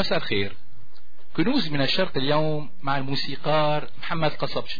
مساء الخير. كنوز من الشرق اليوم مع الموسيقار محمد قصبشي.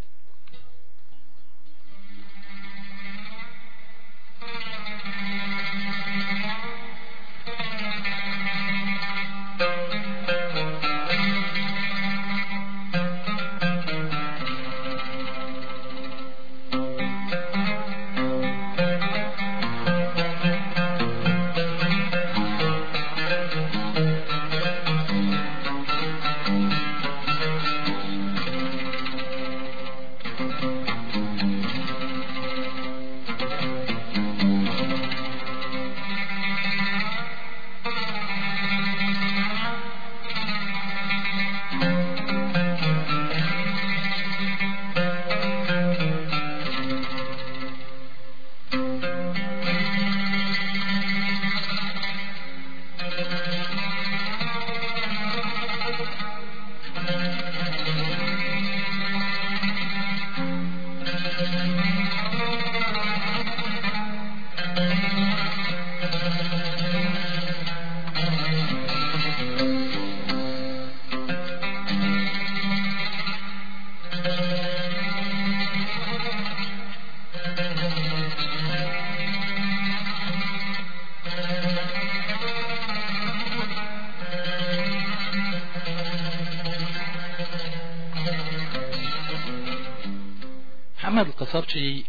محمد القصبشي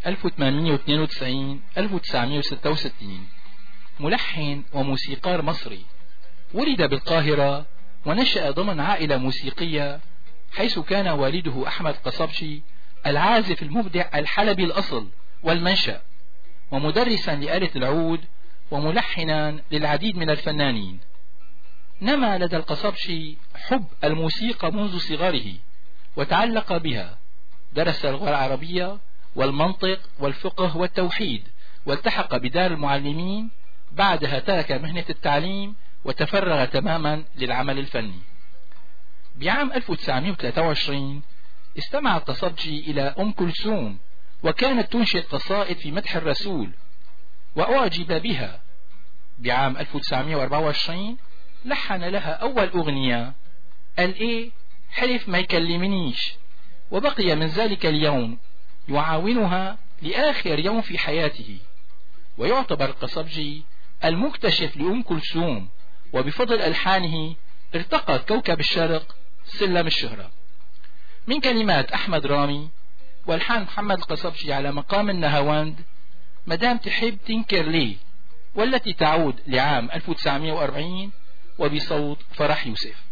1892-1966 ملحن وموسيقار مصري، ولد بالقاهرة ونشأ ضمن عائلة موسيقية، حيث كان والده أحمد قصبشي العازف المبدع الحلبي الأصل والمنشأ، ومدرسا لآلة العود وملحنا للعديد من الفنانين. نما لدى القصبشي حب الموسيقى منذ صغره وتعلق بها، درس اللغة العربية والمنطق والفقه والتوحيد، والتحق بدار المعلمين. بعدها ترك مهنة التعليم وتفرغ تماما للعمل الفني. بعام 1923 استمع القصبشي إلى أم كلثوم، وكانت تنشئ قصائد في مدح الرسول وأعجب بها. بعام 1924 لحن لها أول أغنية، قال إيه حلف ما يكلمنيش، وبقي من ذلك اليوم يعاونها لآخر يوم في حياته. ويعتبر القصبجي المكتشف لأم كلثوم، وبفضل ألحانه ارتقى كوكب الشرق سلم الشهرة. من كلمات أحمد رامي والحان محمد القصبجي على مقام النهاوند مدام تحب تنكر ليه، والتي تعود لعام 1940 وبصوت فرح يوسف.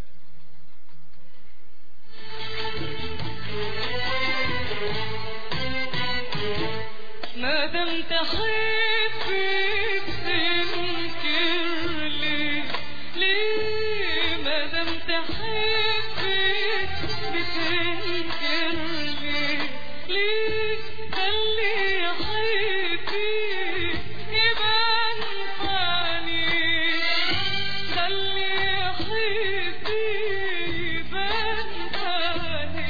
ما دام تحبي بتنكر ليه ما دام تحبي بتنكر ليه خلي حبي يبان فاني، خلي حبي يبان فاني.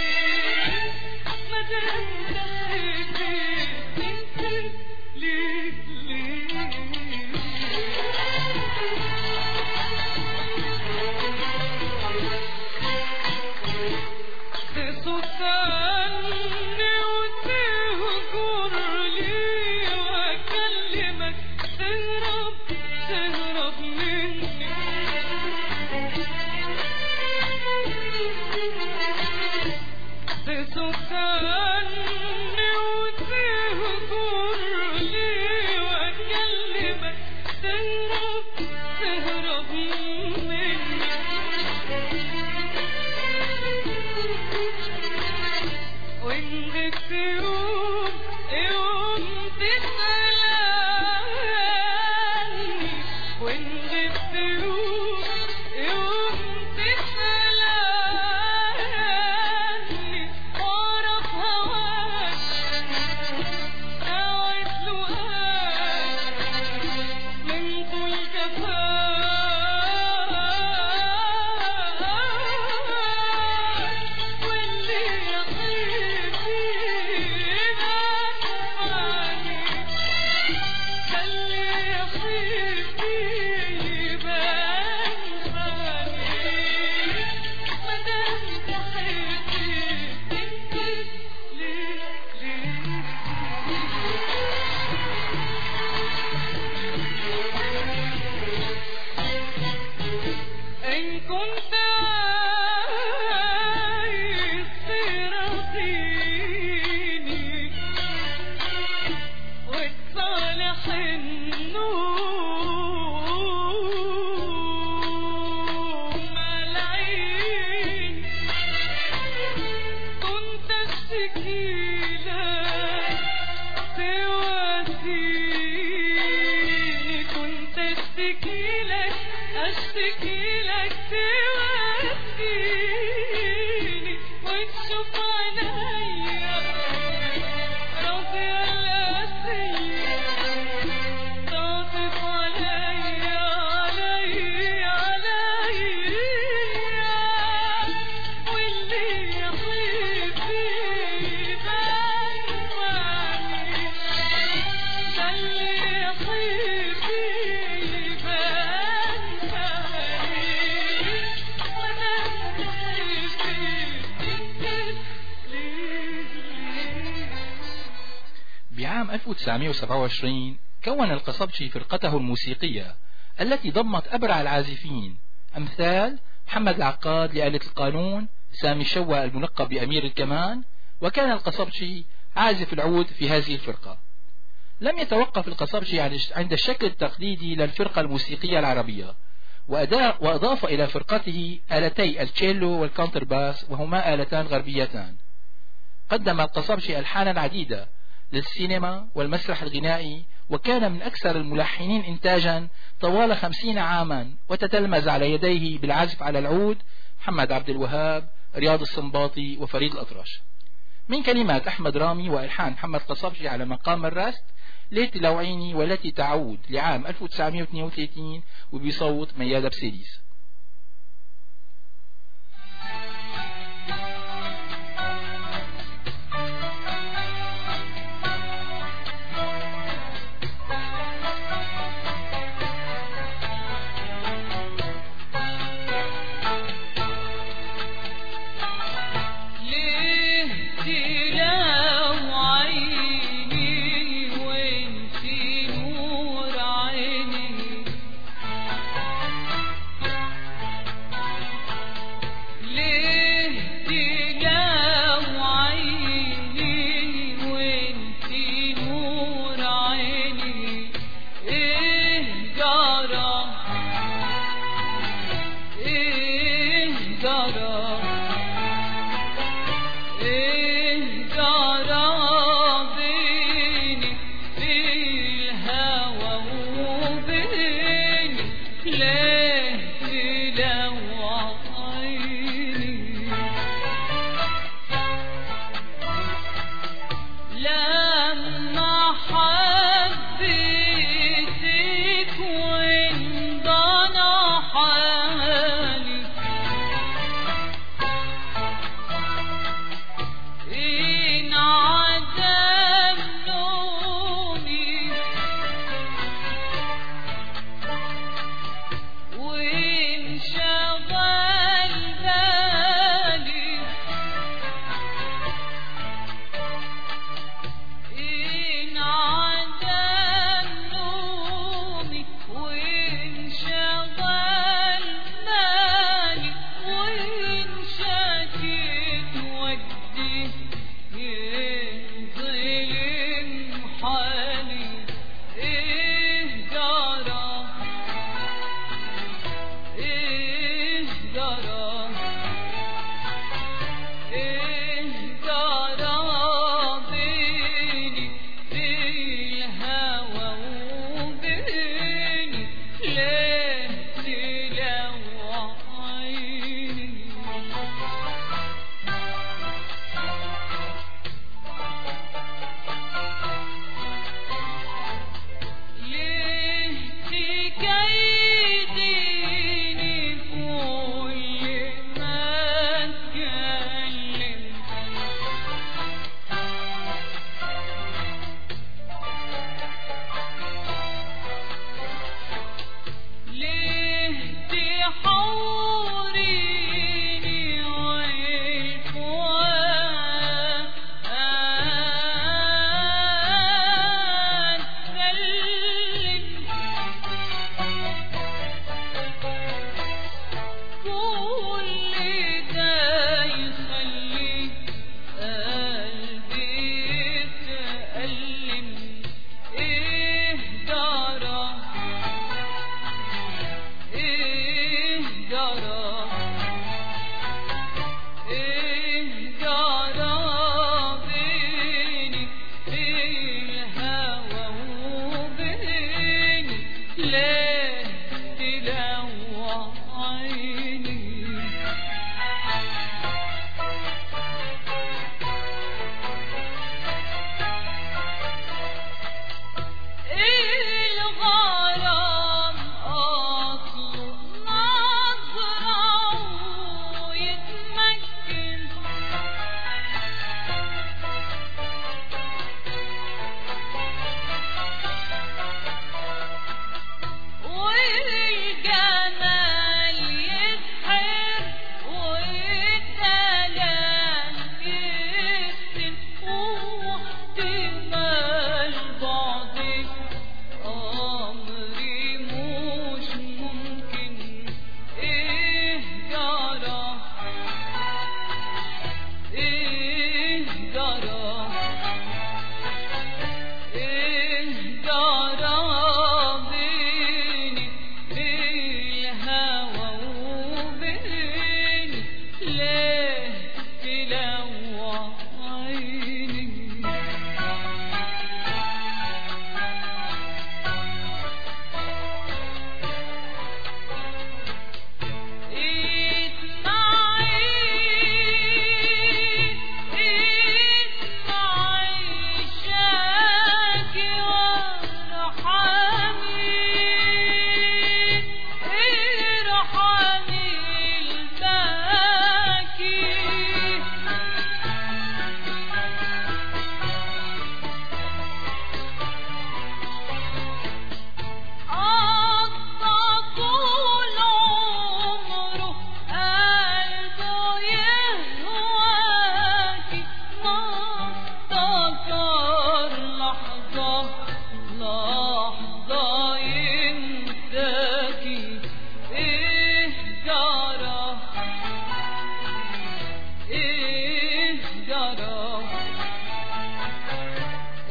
ما دام تحبي تصد عني وتهجر اشتكي لك تواسيني وتشوف عينيا راضية القاسية تعطف عليا واللي يحب يبان فاني ده اللي يحب يبان فاني وانا بعام 1927 كون القصبجي فرقته الموسيقية التي ضمت أبرع العازفين أمثال محمد العقاد لآلة القانون، سامي الشوا الملقب بأمير الكمان، وكان القصبجي عازف العود في هذه الفرقة. لم يتوقف القصبجي عند الشكل التقليدي للفرقة الموسيقية العربية، وأضاف إلى فرقته آلتي التشيلو والكونترباس، وهما آلتان غربيتان. قدم القصبجي ألحانا عديدة للسينما والمسرح الغنائي، وكان من أكثر الملحنين إنتاجا طوال 50 عاما، وتتلمذ على يديه بالعزف على العود محمد عبد الوهاب، رياض السنباطي، وفريد الأطرش. من كلمات أحمد رامي وإلحان محمد قصبجي على مقام الرست ليت لو عيني والتي تعود لعام 1932 وبصوت ميادة بسيليس.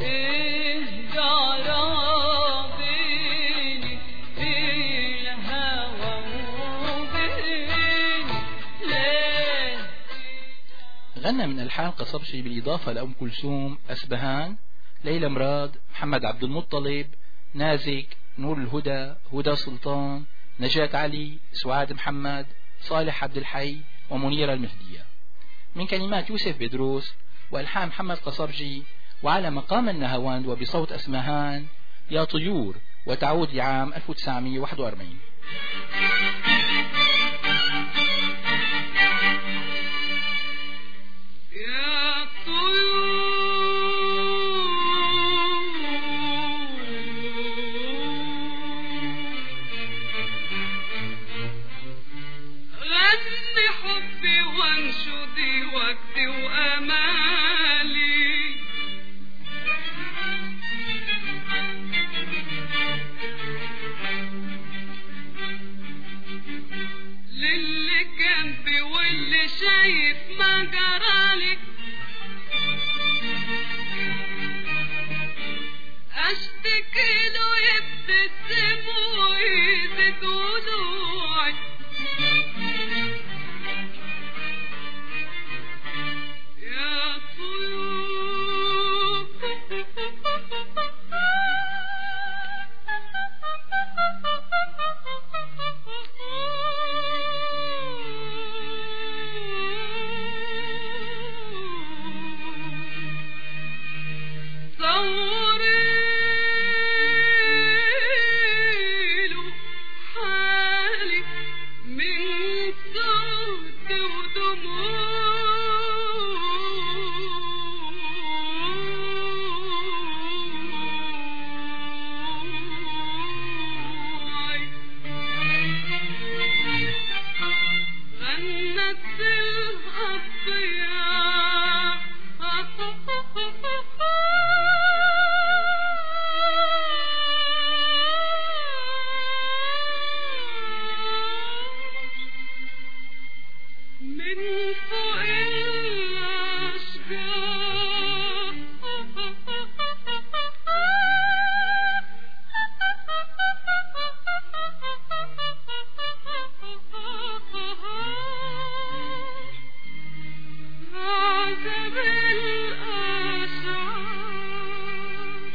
إيه جرى بيني الهوى وبيني ليه. غنى من ألحان قصبجي بالإضافة لأم كلثوم، أسبهان، ليلى مراد، محمد عبد المطلب، نازك، نور الهدى، هدى سلطان، نجاة علي، سعاد محمد، صالح عبد الحي، ومنيرة المهدية. من كلمات يوسف بدروس وألحان محمد قصبجي. وعلى مقام النهاوند وبصوت أسمهان يا طيور، وتعود لعام 1941. يا طيور غني حبي وانشدي وجدي وامالي، للي جنبي واللي شايف ما جرالي، اشتكي له يبتسم ويزيد ضلوعي. يا طيور صوريله حالي من صوت ودموعي، غنت الأطيار من فوق الأشجار، عذب الأشعار،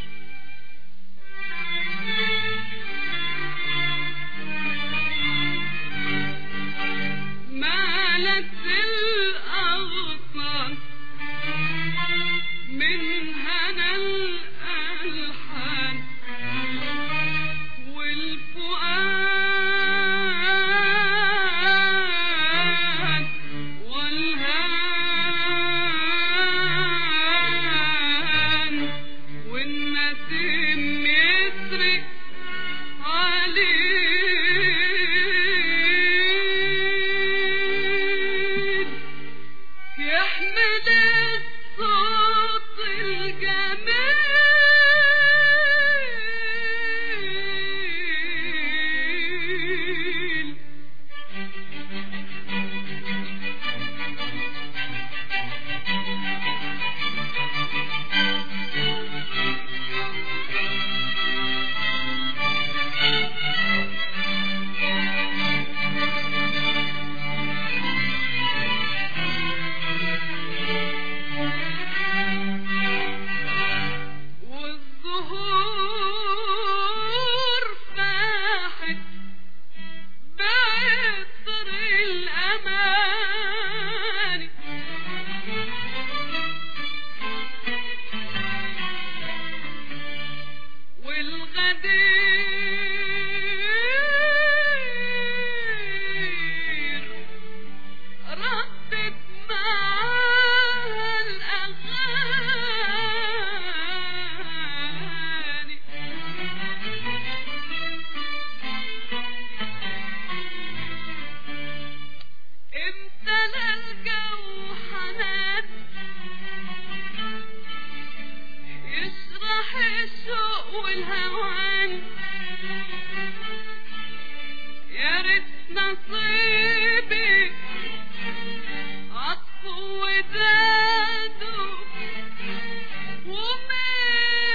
مالت الأغصان من هنا الألحان، والفؤاد والهان، والنسيم يسري عليل، يحمل الصوت الجميل. والزهور فاحت بعطر الأماني، والغدير ردت معاها الأغاني، امتلى الجو حنان يشرح الشوق والهوان، يا ريت نصيبي عطفه وداده ومين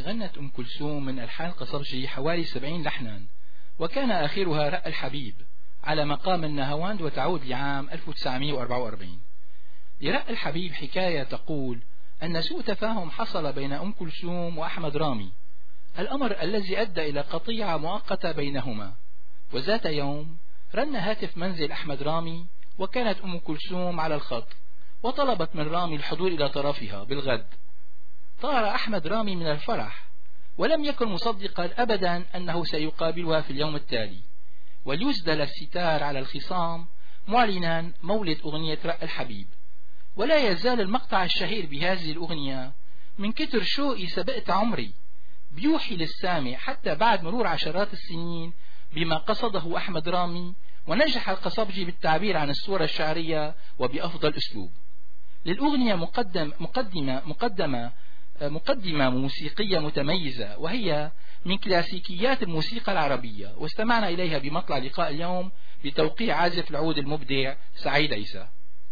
غنت أم كلثوم من ألحان القصبجي حوالي 70 لحنا، وكان آخرها رق الحبيب على مقام النهاوند، وتعود لعام 1944. لرق الحبيب حكاية تقول أن سوء تفاهم حصل بين أم كلثوم وأحمد رامي، الأمر الذي أدى إلى قطيعة مؤقتة بينهما. وذات يوم رن هاتف منزل أحمد رامي، وكانت أم كلثوم على الخط، وطلبت من رامي الحضور إلى طرفها بالغد. طار أحمد رامي من الفرح، ولم يكن مصدقا أبدا أنه سيقابلها في اليوم التالي، وليسدل الستار على الخصام معلنا مولد أغنية رق الحبيب. ولا يزال المقطع الشهير بهذه الأغنية من كتر شوقي سبقت عمري بيوحي للسامع حتى بعد مرور عشرات السنين بما قصده أحمد رامي، ونجح القصبجي بالتعبير عن الصورة الشعرية وبأفضل أسلوب. للأغنية مقدمة موسيقية متميزة، وهي من كلاسيكيات الموسيقى العربية، واستمعنا إليها بمطلع لقاء اليوم بتوقيع عازف العود المبدع سعيد عيسى.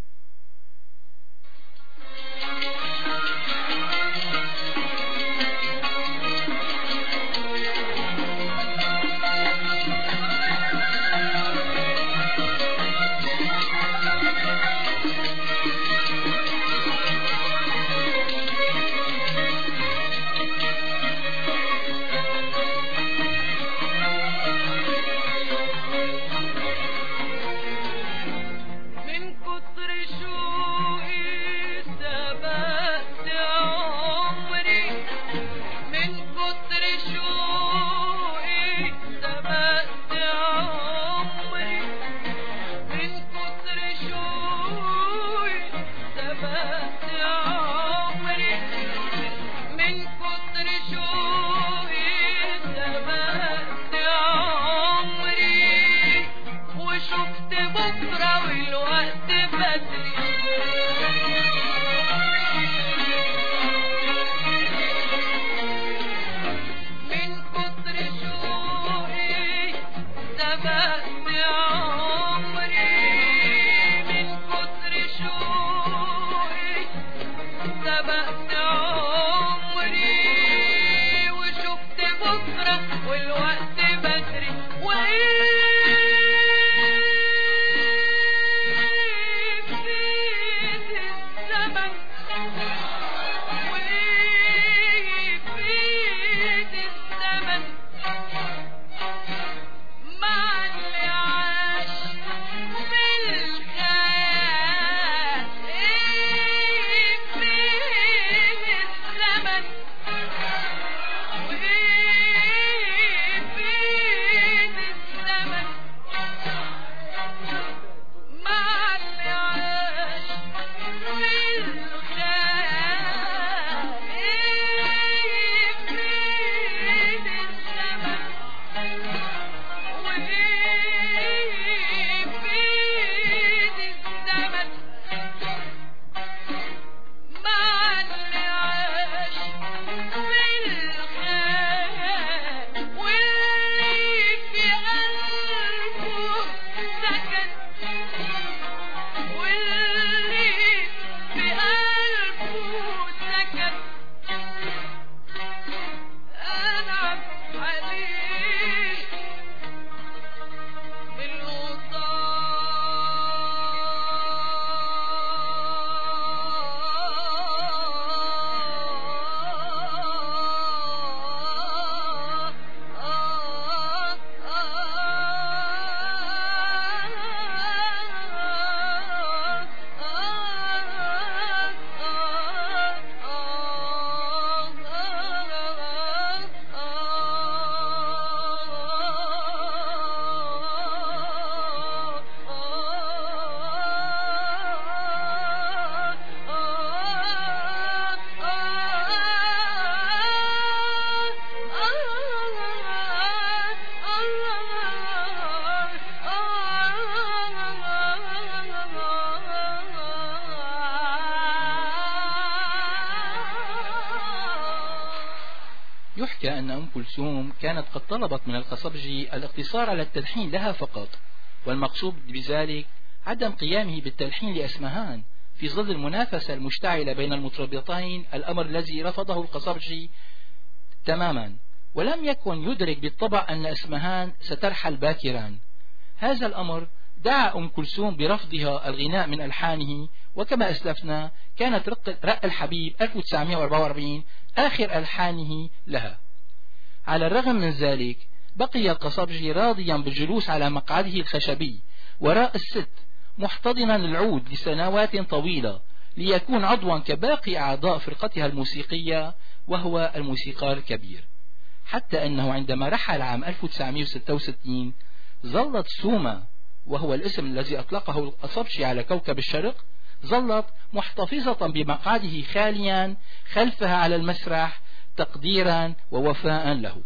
يحكى أن أم كلثوم كانت قد طلبت من القصبجي الاقتصار على التلحين لها فقط، والمقصود بذلك عدم قيامه بالتلحين لأسمهان في ظل المنافسة المشتعلة بين المطربتين، الأمر الذي رفضه القصبجي تماما، ولم يكن يدرك بالطبع أن اسمهان سترحل باكرا. هذا الأمر دعا أم كلثوم برفضها الغناء من ألحانه، وكما أسلفنا كانت رق الحبيب 1944 آخر ألحانه لها. على الرغم من ذلك بقي القصبجي راضيا بالجلوس على مقعده الخشبي وراء الست محتضنا العود لسنوات طويلة ليكون عضوا كباقي أعضاء فرقتها الموسيقية، وهو الموسيقار الكبير، حتى أنه عندما رحل عام 1966 ظلت سوما، وهو الاسم الذي أطلقه القصبجي على كوكب الشرق، ظلت محتفظة بمقعده خاليا خلفها على المسرح تقديرا ووفاء له.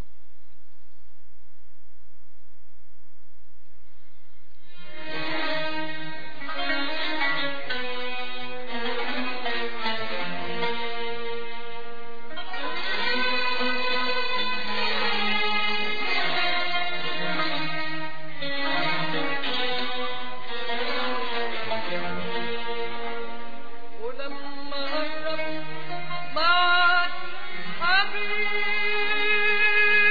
ولما قرب معك حبيب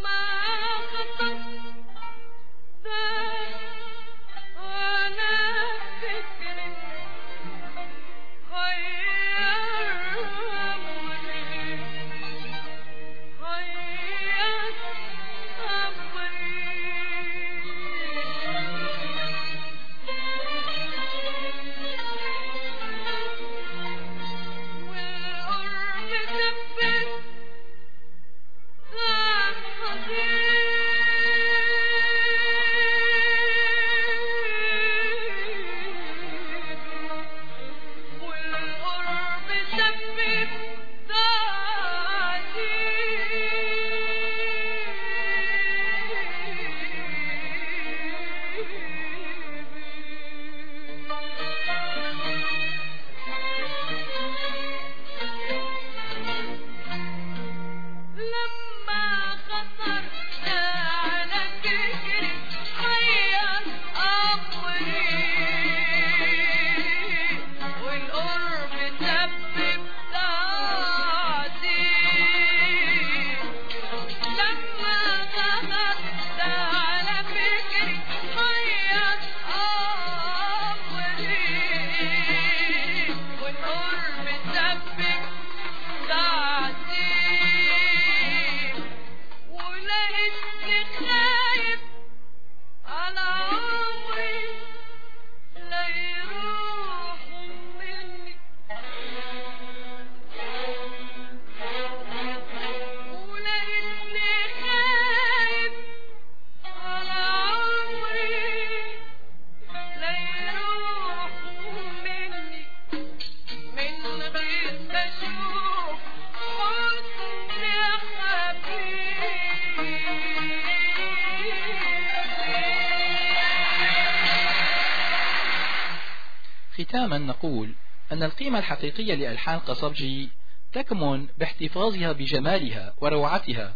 ختاما نقول أن القيمة الحقيقية لألحان قصبجي تكمن باحتفاظها بجمالها وروعتها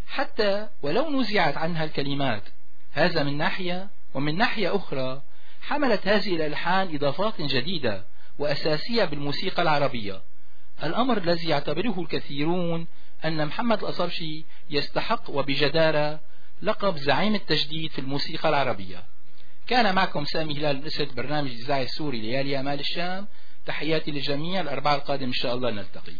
حتى ولو نزعت عنها الكلمات. هذا من ناحية، ومن ناحية أخرى حملت هذه الألحان إضافات جديدة وأساسية بالموسيقى العربية، الأمر الذي يعتبره الكثيرون أن محمد القصبجي يستحق وبجدارة لقب زعيم التجديد في الموسيقى العربية. كان معكم سامي هلال الأسد، برنامج الإذاعي السوري ليالي أمال الشام. تحياتي للجميع، الأربعاء القادم إن شاء الله نلتقي.